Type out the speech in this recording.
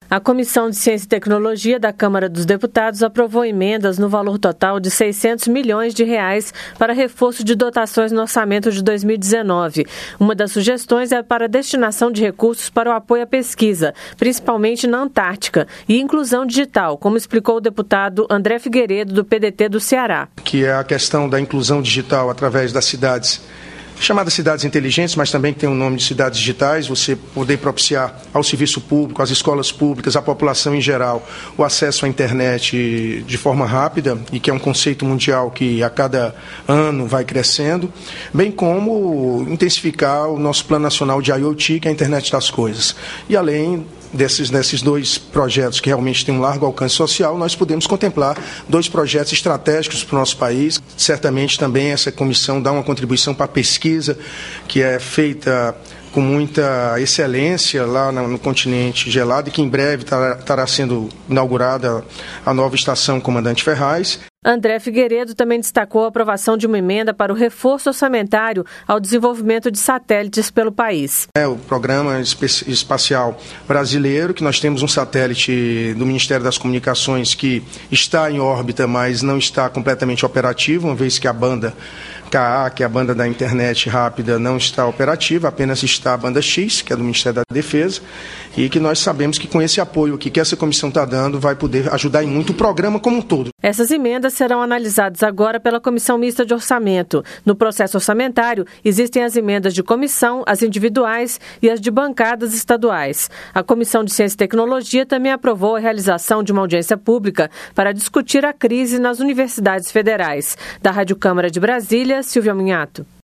A Comissão de Ciência e Tecnologia da Câmara dos Deputados aprovou emendas no valor total de R$ 600 milhões para reforço de dotações no orçamento de 2019. Uma das sugestões é para a destinação de recursos para o apoio à pesquisa, principalmente na Antártica, e inclusão digital, como explicou o deputado André Figueiredo, do PDT do Ceará. Que é a questão da inclusão digital através das cidades, chamadas cidades inteligentes, mas também que tem o nome de cidades digitais, você poder propiciar ao serviço público, às escolas públicas, à população em geral, o acesso à internet de forma rápida, e que é um conceito mundial que a cada ano vai crescendo, bem como intensificar o nosso Plano Nacional de IoT, que é a internet das coisas. E além desses dois projetos que realmente têm um largo alcance social, nós podemos contemplar dois projetos estratégicos para o nosso país. Certamente também essa comissão dá uma contribuição para a pesquisa, que é feita com muita excelência lá no continente gelado e que em breve estará sendo inaugurada a nova estação Comandante Ferraz. André Figueiredo também destacou a aprovação de uma emenda para o reforço orçamentário ao desenvolvimento de satélites pelo país. O Programa Espacial Brasileiro, que nós temos um satélite do Ministério das Comunicações que está em órbita, mas não está completamente operativo, uma vez que a banda KA, que é a banda da internet rápida, não está operativa, apenas está a banda X, que é do Ministério da Defesa, e que nós sabemos que com esse apoio aqui que essa comissão está dando, vai poder ajudar em muito o programa como um todo. Essas emendas serão analisadas agora pela Comissão Mista de Orçamento. No processo orçamentário, existem as emendas de comissão, as individuais e as de bancadas estaduais. A Comissão de Ciência e Tecnologia também aprovou a realização de uma audiência pública para discutir a crise nas universidades federais. Da Rádio Câmara de Brasília, Silvia Minhato.